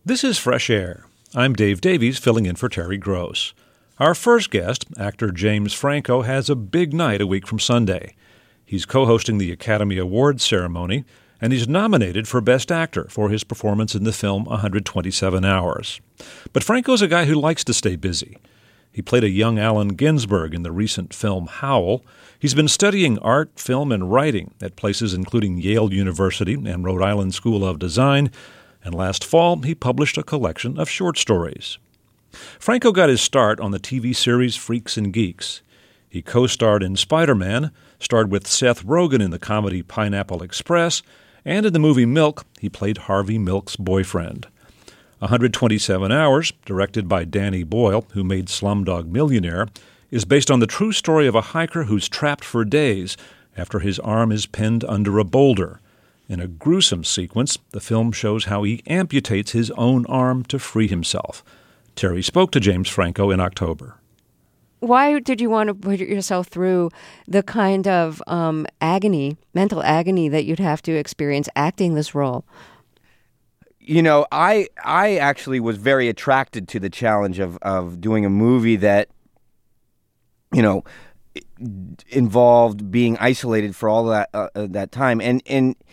This is Fresh Air. I'm Dave Davies, filling in for Terry Gross. Our first guest, actor James Franco, has a big night a week from Sunday. He's co-hosting the Academy Awards ceremony, and he's nominated for Best Actor for his performance in the film 127 Hours. But Franco's a guy who likes to stay busy. He played a young Allen Ginsberg in the recent film Howl. He's been studying art, film, and writing at places including Yale University and Rhode Island School of Design, and last fall he published a collection of short stories. Franco got his start on the TV series Freaks and Geeks. He co-starred in Spider-Man, starred with Seth Rogen in the comedy Pineapple Express, and in the movie Milk, he played Harvey Milk's boyfriend. 127 Hours, directed by Danny Boyle, who made Slumdog Millionaire, is based on the true story of a hiker who's trapped for days after his arm is pinned under a boulder. In a gruesome sequence, the film shows how he amputates his own arm to free himself. Terry spoke to James Franco in October. Why did you want to put yourself through the kind of agony, mental agony that you'd have to experience acting this role? You know, I actually was very attracted to the challenge of doing a movie that, you know, involved being isolated for all that time, and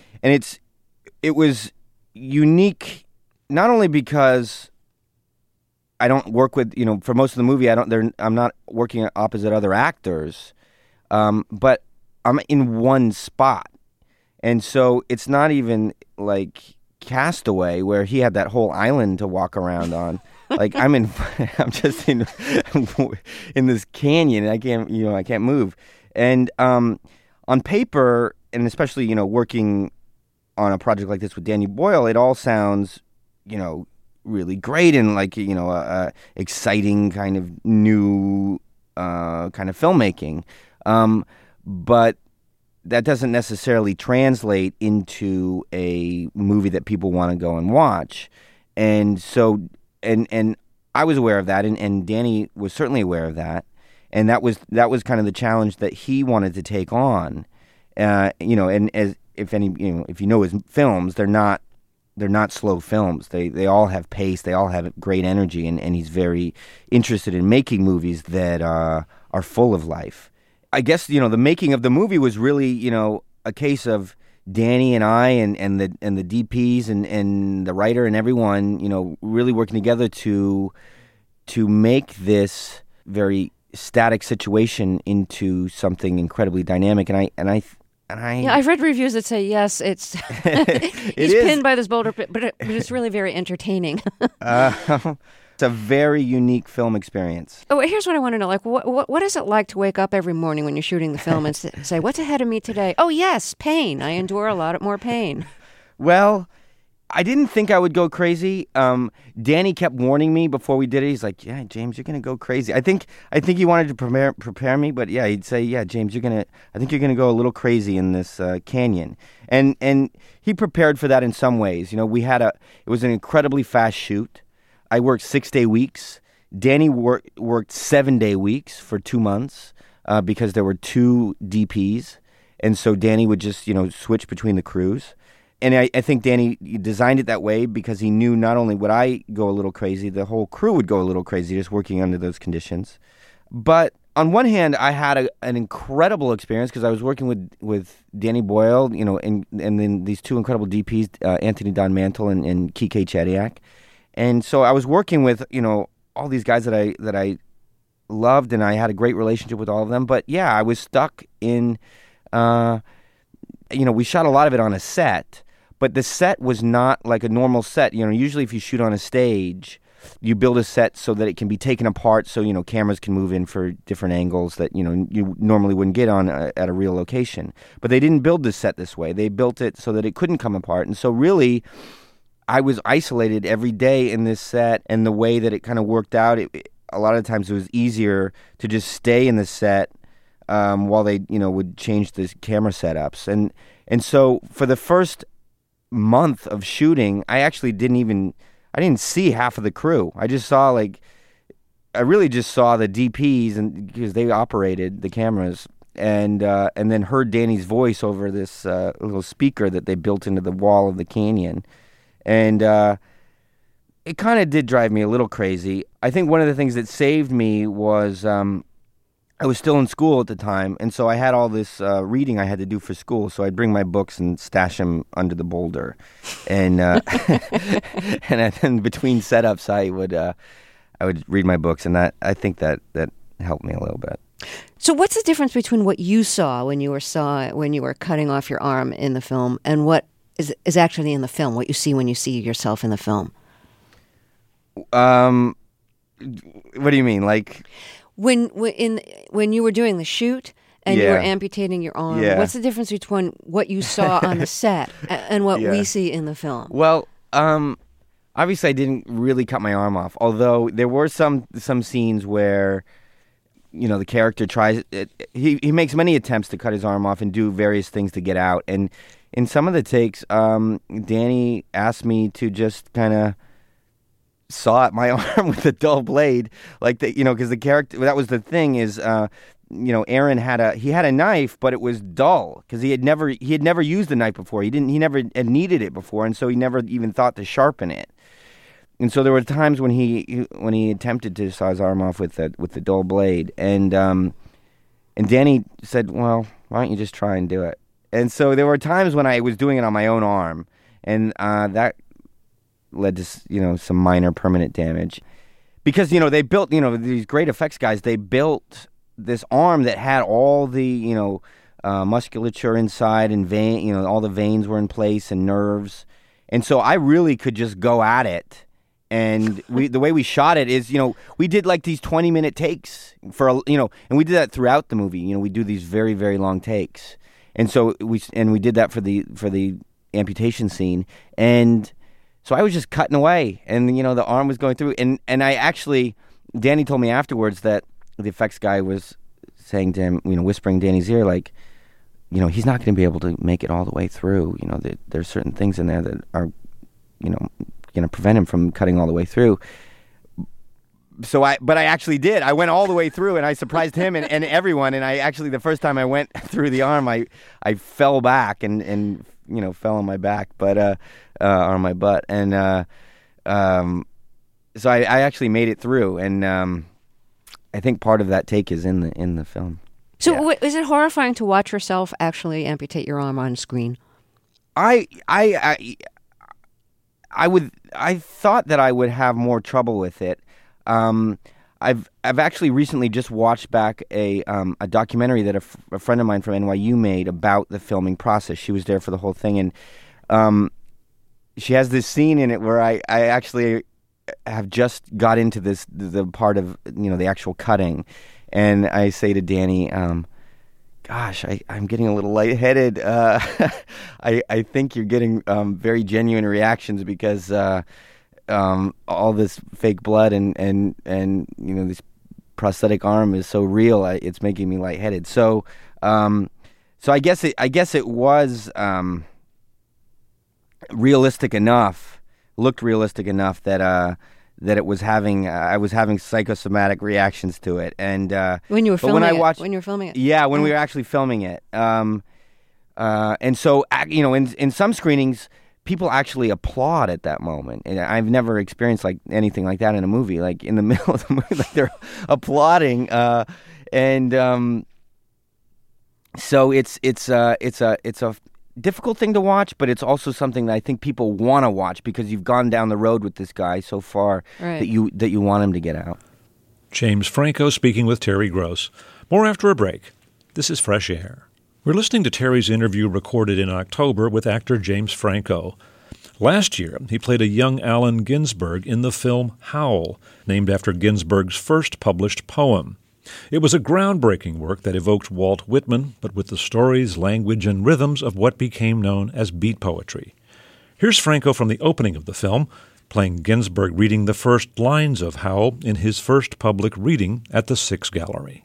it was unique, not only because I don't work with, you know, for most of the movie I'm not working opposite other actors, but I'm in one spot, and so it's not even like Castaway, where he had that whole island to walk around on. Like I'm just in this canyon, and I can't move. And on paper, and especially, you know, working on a project like this with Danny Boyle, it all sounds, you know, really great and like, you know, exciting kind of new kind of filmmaking. But that doesn't necessarily translate into a movie that people want to go and watch. And so, and I was aware of that, and Danny was certainly aware of that. And that was kind of the challenge that he wanted to take on. You know, and if you know his films, they're not slow films. They all have pace, they all have great energy, and he's very interested in making movies that are full of life. I guess, you know, the making of the movie was really, you know, a case of Danny and I and the DPs and the writer and everyone, you know, really working together to make this very static situation into something incredibly dynamic. And I yeah, I've read reviews that say yes, it's he's pinned by this boulder, but it's really very entertaining. It's a very unique film experience. Oh, here's what I want to know. Like, what is it like to wake up every morning when you're shooting the film and say, what's ahead of me today? Oh, yes, pain. I endure a lot more pain. Well, I didn't think I would go crazy. Danny kept warning me before we did it. He's like, "Yeah, James, you're gonna go crazy." I think he wanted to prepare me, but yeah, he'd say, "Yeah, James, I think you're gonna go a little crazy in this canyon." And he prepared for that in some ways. You know, it was an incredibly fast shoot. I worked 6-day weeks. Danny worked 7-day weeks for 2 months because there were 2 DPs, and so Danny would just, you know, switch between the crews. And I think Danny designed it that way because he knew not only would I go a little crazy, the whole crew would go a little crazy just working under those conditions. But on one hand, I had an incredible experience because I was working with Danny Boyle, you know, and then these 2 incredible DPs, Anthony Don Mantle and Kike Chediak. And so I was working with, you know, all these guys that I loved, and I had a great relationship with all of them. But yeah, I was stuck in, you know, we shot a lot of it on a set, but the set was not like a normal set. You know, usually if you shoot on a stage, you build a set so that it can be taken apart so, you know, cameras can move in for different angles that, you know, you normally wouldn't get on at a real location. But they didn't build the set this way. They built it so that it couldn't come apart. And so really, I was isolated every day in this set, and the way that it kind of worked out, a lot of times it was easier to just stay in the set while they, you know, would change the camera setups. And so for the first month of shooting, I didn't see half of the crew. I really just saw the DPs, and because they operated the cameras, and then heard Danny's voice over this little speaker that they built into the wall of the canyon. And it kind of did drive me a little crazy. I think one of the things that saved me was I was still in school at the time, and so I had all this reading I had to do for school. So I'd bring my books and stash them under the boulder, and and then between setups, I would read my books, and I think that helped me a little bit. So what's the difference between what you saw when you were cutting off your arm in the film and what is actually in the film, what you see when you see yourself in the film? What do you mean? Like when you were doing the shoot and you were amputating your arm, what's the difference between what you saw on the set and what we see in the film? Well, obviously I didn't really cut my arm off, although there were some scenes where, you know, the character tries. He makes many attempts to cut his arm off and do various things to get out. And in some of the takes, Danny asked me to just kind of saw at my arm with a dull blade, like because the character. That was the thing is, Aaron had a knife, but it was dull because he had never used a knife before. He never had needed it before, and so he never even thought to sharpen it. And so there were times when he attempted to saw his arm off with the dull blade, and Danny said, "Well, why don't you just try and do it?" And so there were times when I was doing it on my own arm, and that led to some minor permanent damage, because they built these great effects guys. They built this arm that had all the musculature inside and vein, all the veins were in place and nerves, and so I really could just go at it. And the way we shot it is, we did like these 20-minute takes and we did that throughout the movie. We do these very, very long takes, and so we did that for the amputation scene, and so I was just cutting away, and the arm was going through, and I actually, Danny told me afterwards that the effects guy was saying to him, whispering in Danny's ear, like, he's not going to be able to make it all the way through. There's certain things in there that are, going to prevent him from cutting all the way through. But I actually did. I went all the way through, and I surprised him and everyone. And I actually, the first time I went through the arm, I fell back and fell on my back, but on my butt, and so I actually made it through, and I think part of that take is in the film. So is it horrifying to watch yourself actually amputate your arm on screen? I thought that I would have more trouble with it. I've actually recently just watched back a documentary that a friend of mine from NYU made about the filming process. She was there for the whole thing, and she has this scene in it where I actually have just got into the part of the actual cutting, and I say to Danny, gosh, I'm getting a little lightheaded. I think you're getting very genuine reactions because all this fake blood and this prosthetic arm is so real. It's making me lightheaded. So I guess it was realistic enough. Looked realistic enough that it was having I was having psychosomatic reactions to it, and when you were filming when you were filming it, when we were actually filming it, and so in some screenings, people actually applaud at that moment, and I've never experienced like anything like that in a movie. Like in the middle of the movie, like they're applauding, and so it's a difficult thing to watch, but it's also something that I think people want to watch because you've gone down the road with this guy so far that you want him to get out. James Franco speaking with Terry Gross. More after a break. This is Fresh Air. We're listening to Terry's interview recorded in October with actor James Franco. Last year, he played a young Allen Ginsberg in the film Howl, named after Ginsberg's first published poem. It was a groundbreaking work that evoked Walt Whitman, but with the stories, language, and rhythms of what became known as beat poetry. Here's Franco from the opening of the film, playing Ginsberg reading the first lines of Howl in his first public reading at the Six Gallery.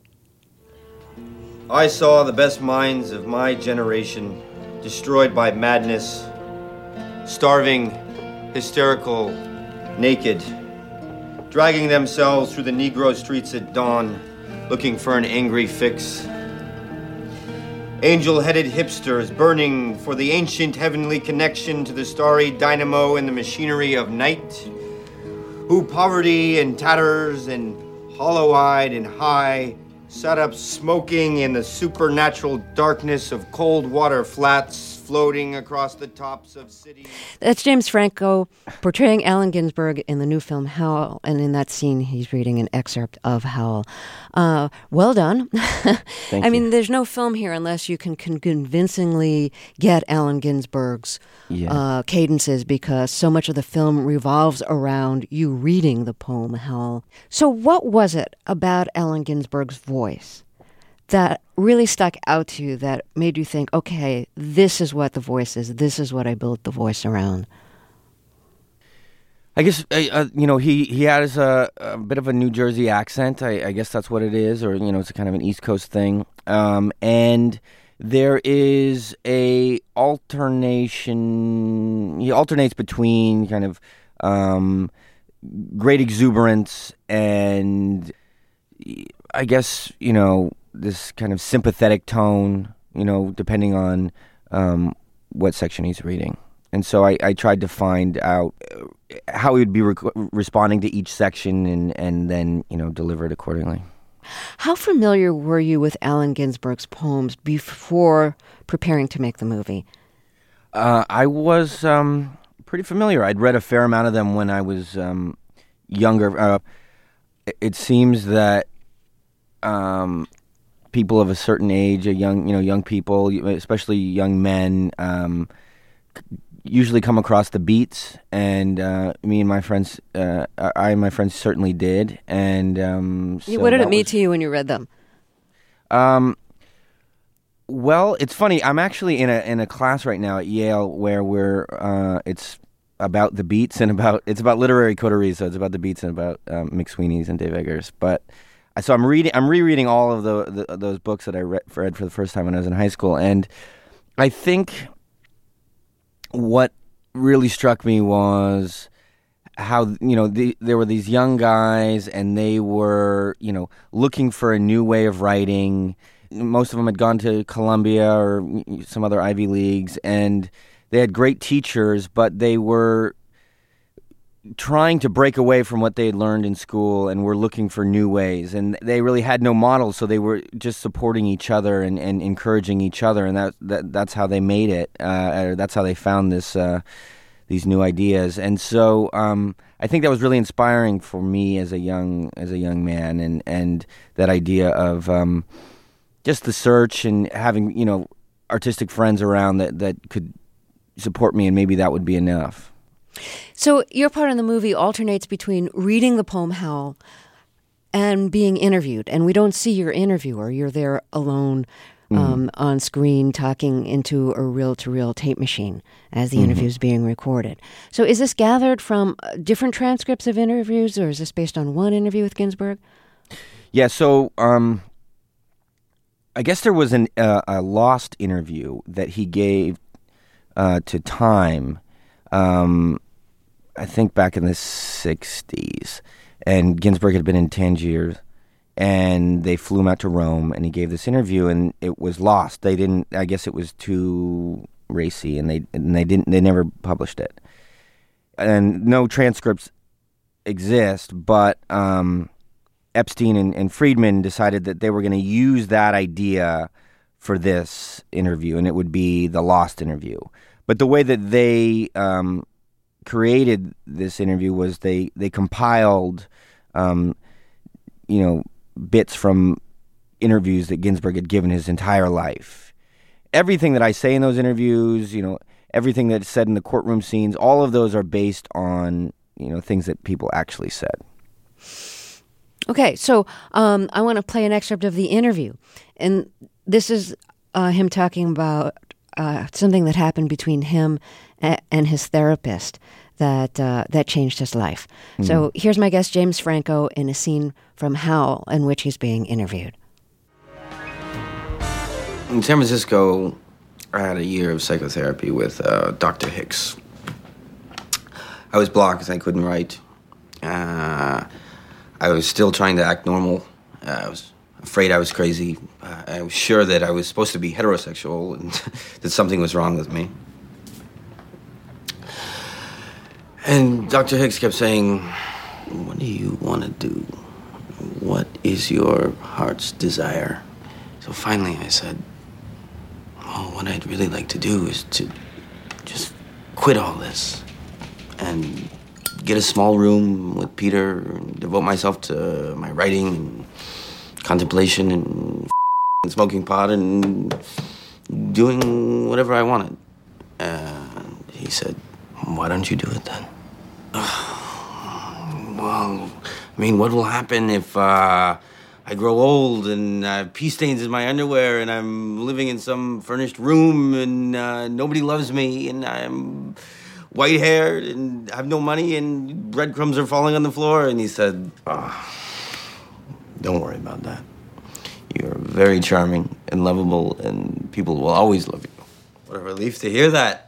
I saw the best minds of my generation destroyed by madness, starving, hysterical, naked, dragging themselves through the Negro streets at dawn, looking for an angry fix. Angel-headed hipsters burning for the ancient heavenly connection to the starry dynamo and the machinery of night, who poverty and tatters and hollow-eyed and high sat up smoking in the supernatural darkness of cold water flats floating across the tops of cities. That's James Franco portraying Allen Ginsberg in the new film Howl, and in that scene he's reading an excerpt of Howl. Well done. Thank I you. mean, there's no film here unless you can convincingly get Allen Ginsberg's cadences, because so much of the film revolves around you reading the poem Howl. So what was it about Allen Ginsberg's voice that really stuck out to you, that made you think, okay, this is what the voice is, this is what I built the voice around? I guess, he has a bit of a New Jersey accent. I guess that's what it is, or, it's a kind of an East Coast thing. And there is a alternation. He alternates between kind of great exuberance and, I guess, this kind of sympathetic tone, depending on what section he's reading. And so I tried to find out how he would be responding to each section and then, deliver it accordingly. How familiar were you with Allen Ginsberg's poems before preparing to make the movie? I was pretty familiar. I'd read a fair amount of them when I was younger. It seems that people of a certain age, young people, especially young men, usually come across the beats, and me and my friends, my friends certainly did. And so what did it mean to you when you read them? Well, it's funny. I'm actually in a class right now at Yale where it's about the beats and it's about literary coteries. So it's about the beats and about McSweeney's and Dave Eggers, but. So I'm rereading all of those books that I read for the first time when I was in high school, and I think what really struck me was how there were these young guys, and they were looking for a new way of writing. Most of them had gone to Columbia or some other Ivy Leagues, and they had great teachers, but they were trying to break away from what they had learned in school and were looking for new ways. And they really had no models, so they were just supporting each other and encouraging each other, and that's how they made it. That's how they found these new ideas. And so I think that was really inspiring for me as a young man, and that idea of just the search and having artistic friends around that could support me, and maybe that would be enough. So your part in the movie alternates between reading the poem Howl and being interviewed. And we don't see your interviewer. You're there alone on screen talking into a reel-to-reel tape machine as the interview is being recorded. So is this gathered from different transcripts of interviews, or is this based on one interview with Ginsberg? Yeah, so I guess there was a lost interview that he gave to Time, I think back in the 60s, and Ginsberg had been in Tangier, and they flew him out to Rome, and he gave this interview, and it was lost. They didn't. I guess it was too racy, and they never published it. And no transcripts exist, but Epstein and Friedman decided that they were going to use that idea for this interview, and it would be the lost interview. But the way that they created this interview was they compiled, bits from interviews that Ginsberg had given his entire life. Everything that I say in those interviews, everything that's said in the courtroom scenes, all of those are based on, things that people actually said. Okay, so I want to play an excerpt of the interview. And this is him talking about something that happened between him and his therapist that changed his life. So here's my guest, James Franco, in a scene from Howl in which he's being interviewed. In San Francisco, I had a year of psychotherapy with Dr. Hicks. I was blocked because I couldn't write. I was still trying to act normal. I was afraid I was crazy. I was sure that I was supposed to be heterosexual and that something was wrong with me. And Dr. Hicks kept saying, what do you want to do? What is your heart's desire? So finally I said, well, what I'd really like to do is to just quit all this and get a small room with Peter and devote myself to my writing and contemplation and smoking pot and doing whatever I wanted. And he said, why don't you do it then? Well, I mean, what will happen if I grow old and I have pee stains in my underwear and I'm living in some furnished room and nobody loves me and I'm white-haired and have no money and breadcrumbs are falling on the floor? And he said, don't worry about that. You're very charming and lovable and people will always love you. What a relief to hear that.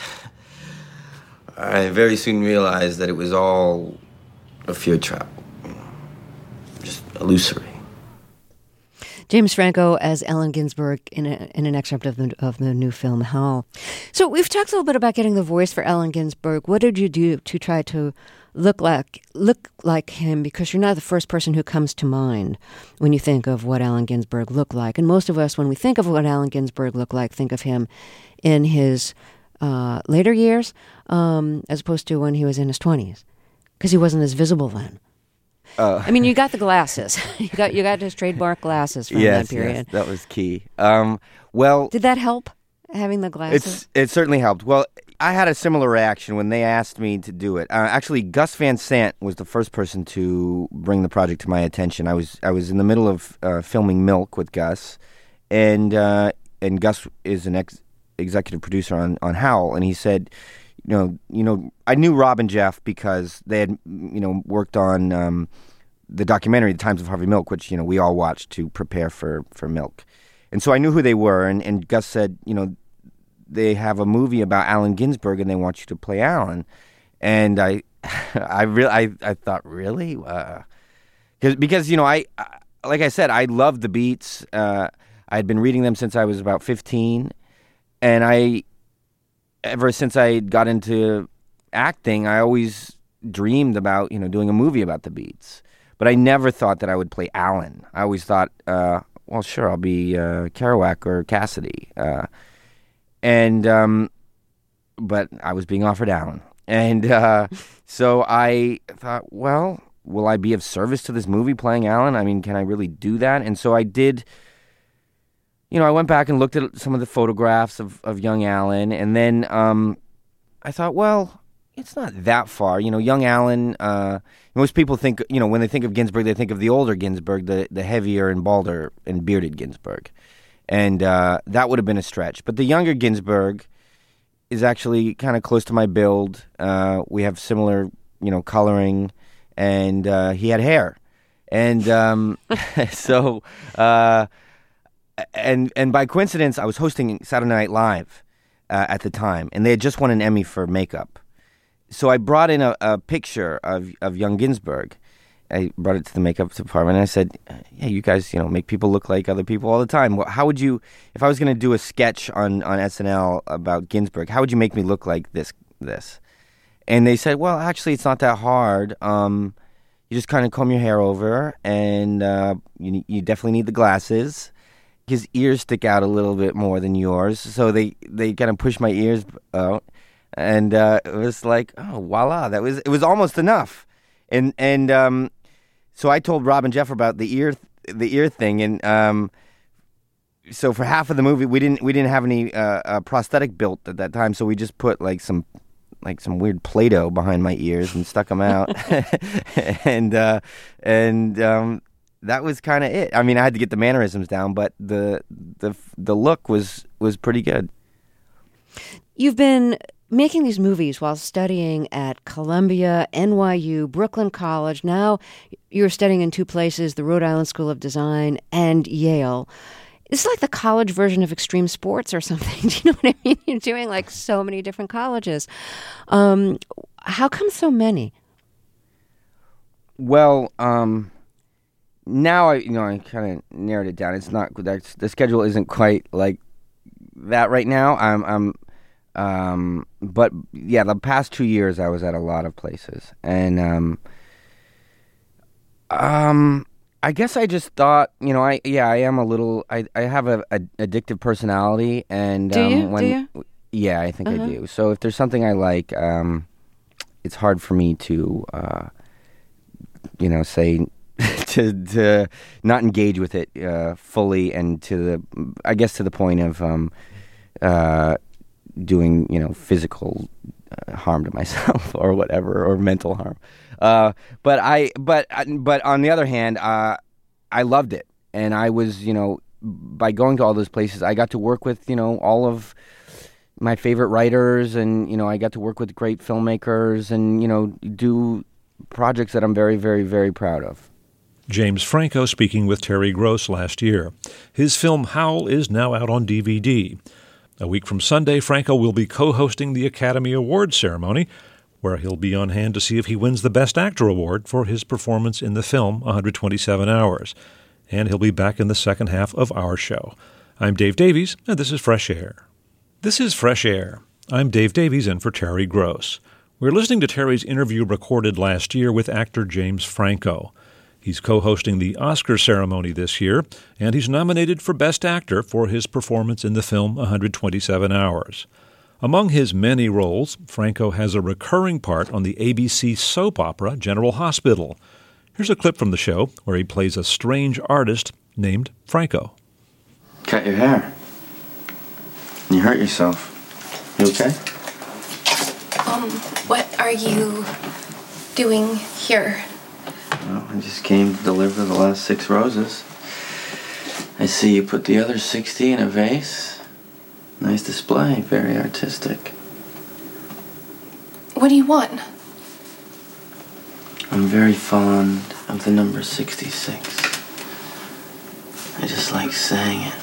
I very soon realized that it was all a fear trap. Just illusory. James Franco as Allen Ginsberg in an excerpt of the new film Howl. So we've talked a little bit about getting the voice for Allen Ginsberg. What did you do to try to look like him? Because you're not the first person who comes to mind when you think of what Allen Ginsberg looked like. And most of us, when we think of what Allen Ginsberg looked like, think of him in his later years, as opposed to when he was in his 20s, because he wasn't as visible then. I mean, you got the glasses. you got his trademark glasses from that period. Yes, that was key. Well, did that help, having the glasses? It certainly helped. Well, I had a similar reaction when they asked me to do it. Actually, Gus Van Sant was the first person to bring the project to my attention. I was in the middle of filming Milk with Gus, and Gus is an executive producer on Howl, and he said, you know, I knew Rob and Jeff because they had, worked on the documentary, The Times of Harvey Milk, which, we all watched to prepare for Milk. And so I knew who they were, and Gus said, they have a movie about Allen Ginsberg and they want you to play Allen. And I thought, really? Because like I said, I loved the Beats. I had been reading them since I was about 15, and ever since I got into acting, I always dreamed about, doing a movie about the Beats. But I never thought that I would play Allen. I always thought, well, sure, I'll be Kerouac or Cassidy. But I was being offered Allen. And so I thought, well, will I be of service to this movie playing Allen? I mean, can I really do that? And so I did. I went back and looked at some of the photographs of young Allen, and then I thought, well, it's not that far. Young Allen, most people think, when they think of Ginsberg, they think of the older Ginsberg, the heavier and balder and bearded Ginsberg. And that would have been a stretch. But the younger Ginsberg is actually kind of close to my build. We have similar, coloring, and he had hair. And so... And by coincidence, I was hosting Saturday Night Live at the time, and they had just won an Emmy for makeup. So I brought in a picture of young Ginsberg. I brought it to the makeup department, and I said, "Yeah, you guys, make people look like other people all the time. How would you, if I was going to do a sketch on SNL about Ginsberg, how would you make me look like this?" And they said, "Well, actually, it's not that hard. You just kind of comb your hair over, and you definitely need the glasses." His ears stick out a little bit more than yours, so they kind of push my ears out, and it was like, oh, voila! It was almost enough, and so I told Rob and Jeff about the ear thing, and so for half of the movie we didn't have any prosthetic built at that time, so we just put some weird Play-Doh behind my ears and stuck them out, and that was kind of it. I mean, I had to get the mannerisms down, but the look was pretty good. You've been making these movies while studying at Columbia, NYU, Brooklyn College. Now you're studying in two places, the Rhode Island School of Design and Yale. It's like the college version of extreme sports or something. Do you know what I mean? You're doing like so many different colleges. How come so many? Well, now I kind of narrowed it down. It's not the schedule isn't quite like that right now. But yeah, the past 2 years I was at a lot of places, and I guess I just thought, I am a little. I have a addictive personality, and do you? Yeah, I think I do. So if there's something I like, it's hard for me to, say to not engage with it fully, and to the point of doing physical harm to myself or whatever, or mental harm. But on the other hand, I loved it, and I was, by going to all those places, I got to work with, all of my favorite writers, and, I got to work with great filmmakers, and, do projects that I'm very, very, very proud of. James Franco speaking with Terry Gross last year. His film Howl is now out on DVD. A week from Sunday, Franco will be co-hosting the Academy Awards ceremony, where he'll be on hand to see if he wins the Best Actor award for his performance in the film 127 Hours. And he'll be back in the second half of our show. I'm Dave Davies, and this is Fresh Air. This is Fresh Air. I'm Dave Davies in for Terry Gross. We're listening to Terry's interview recorded last year with actor James Franco. He's co-hosting the Oscar ceremony this year, and he's nominated for Best Actor for his performance in the film 127 Hours. Among his many roles, Franco has a recurring part on the ABC soap opera General Hospital. Here's a clip from the show where he plays a strange artist named Franco. Cut your hair. You hurt yourself. You okay? What are you doing here? Well, I just came to deliver the last 6 roses. I see you put the other 60 in a vase. Nice display, very artistic. What do you want? I'm very fond of the number 66. I just like saying it.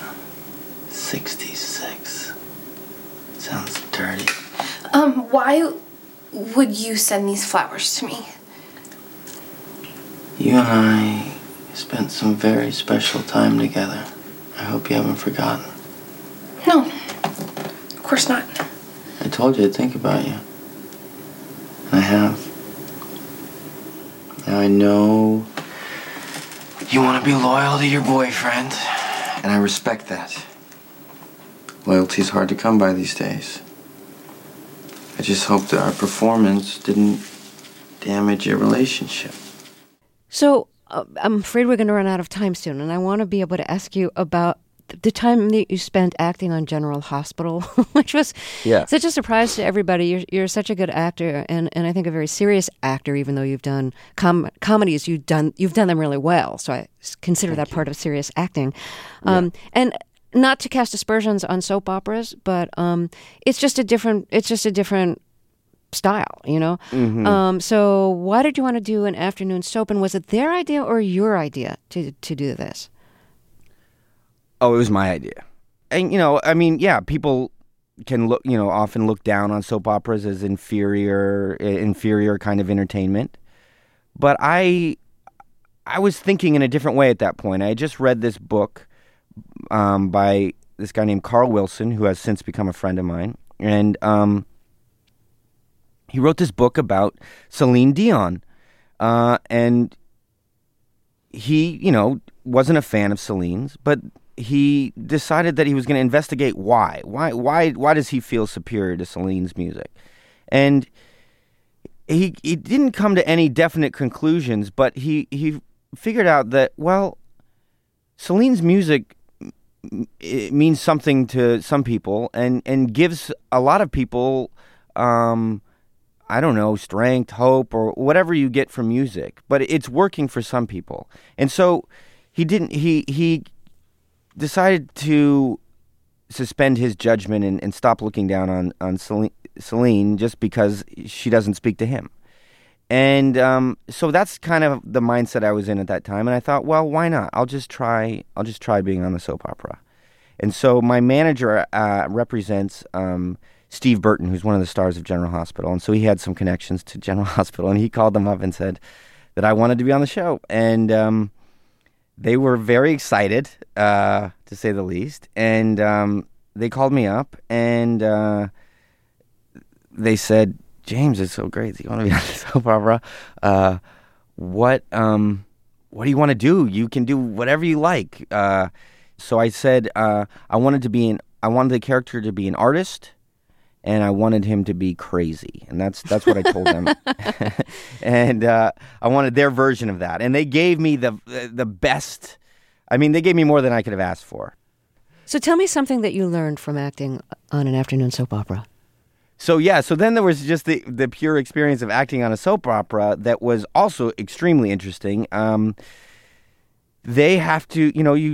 66. It sounds dirty. Why would you send these flowers to me? You and I spent some very special time together. I hope you haven't forgotten. No, of course not. I told you to think about you. And I have. Now I know you want to be loyal to your boyfriend, and I respect that. Loyalty's hard to come by these days. I just hope that our performance didn't damage your relationship. So I'm afraid we're going to run out of time soon, and I want to be able to ask you about the time that you spent acting on General Hospital, which was such a surprise to everybody. You're such a good actor, and I think a very serious actor. Even though you've done comedies, you've done them really well. So I consider that part of serious acting. And not to cast aspersions on soap operas, but it's just a different style, Mm-hmm. So why did you want to do an afternoon soap, and was it their idea or your idea to do this? Oh, it was my idea. And, people can often look down on soap operas as inferior kind of entertainment. But I was thinking in a different way at that point. I had just read this book by this guy named Carl Wilson, who has since become a friend of mine. And he wrote this book about Celine Dion. And he, wasn't a fan of Celine's, but he decided that he was going to investigate why. Why does he feel superior to Celine's music? And he didn't come to any definite conclusions, but he figured out that, well, Celine's music it means something to some people and gives a lot of people, strength, hope, or whatever you get from music. But it's working for some people. And so he decided to suspend his judgment and stop looking down on Celine just because she doesn't speak to him. And so that's kind of the mindset I was in at that time. And I thought, well, why not? I'll just try being on the soap opera. And so my manager represents Steve Burton, who's one of the stars of General Hospital. And so he had some connections to General Hospital, and he called them up and said that I wanted to be on the show. And they were very excited, to say the least. And they called me up, and they said, James, it's so great that you want to be on the soap opera. What what do you want to do? You can do whatever you like. So I said I wanted the character to be an artist, and I wanted him to be crazy, and that's what I told them. And I wanted their version of that, and they gave me the best. I mean, they gave me more than I could have asked for. So tell me something that you learned from acting on an afternoon soap opera. So then there was just the pure experience of acting on a soap opera that was also extremely interesting. They have to,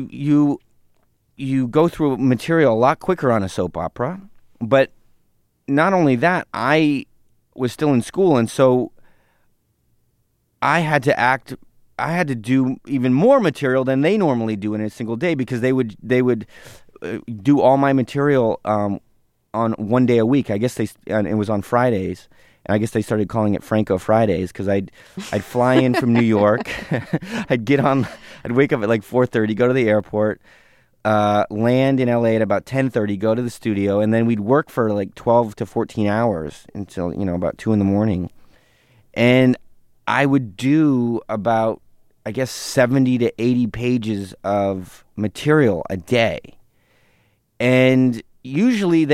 you go through material a lot quicker on a soap opera, but not only that, I was still in school, and so I had to do even more material than they normally do in a single day, because they would do all my material on one day a week. I guess it was on Fridays, and I guess they started calling it Franco Fridays, because I'd fly in from New York, I'd wake up at like 4:30, go to the airport, land in LA at about 10:30, go to the studio, and then we'd work for like 12 to 14 hours until about 2 a.m. And I would do about, I guess, 70 to 80 pages of material a day. And usually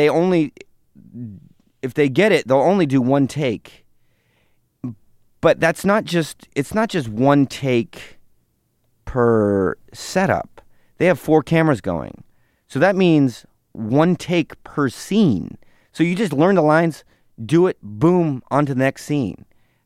if they get it, they'll only do one take. But it's not just one take per setup. They have 4 cameras going. So that means one take per scene. So you just learn the lines, do it, boom, on to the next scene.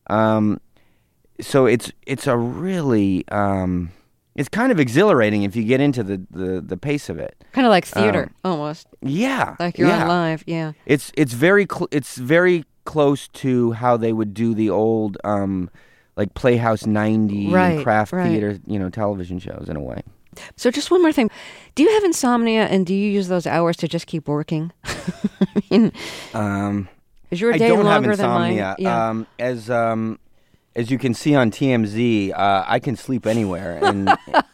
So it's a really it's kind of exhilarating if you get into the pace of it. Kind of like theater, almost. Yeah, like you're on live. Yeah, it's very close to how they would do the old like Playhouse 90 and craft theater, television shows in a way. So just one more thing. Do you have insomnia, and do you use those hours to just keep working? Is your day longer than mine? I don't have insomnia. Yeah. As you can see on TMZ, I can sleep anywhere, and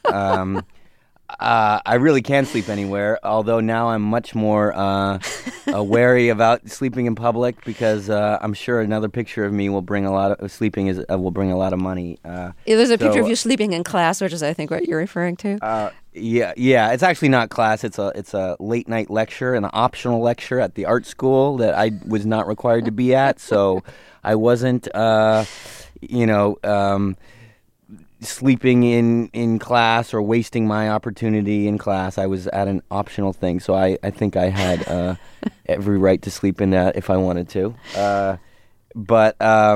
I really can sleep anywhere. Although now I'm much more wary about sleeping in public, because I'm sure another picture of me will bring a lot of will bring a lot of money. There's a picture of you sleeping in class, which is, I think, what you're referring to. Yeah. It's actually not class. It's a late night lecture, an optional lecture at the art school that I was not required to be at. So I wasn't, sleeping in class or wasting my opportunity in class. I was at an optional thing, so I think I had every right to sleep in that if I wanted to. But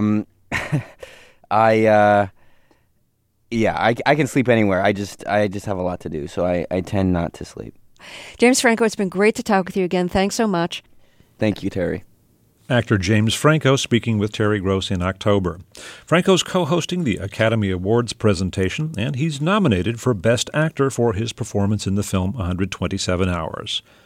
I can sleep anywhere. I just have a lot to do, so I tend not to sleep. James Franco, it's been great to talk with you again. Thanks so much. Thank you, Terry. Actor James Franco speaking with Terry Gross in October. Franco's co-hosting the Academy Awards presentation, and he's nominated for Best Actor for his performance in the film 127 Hours.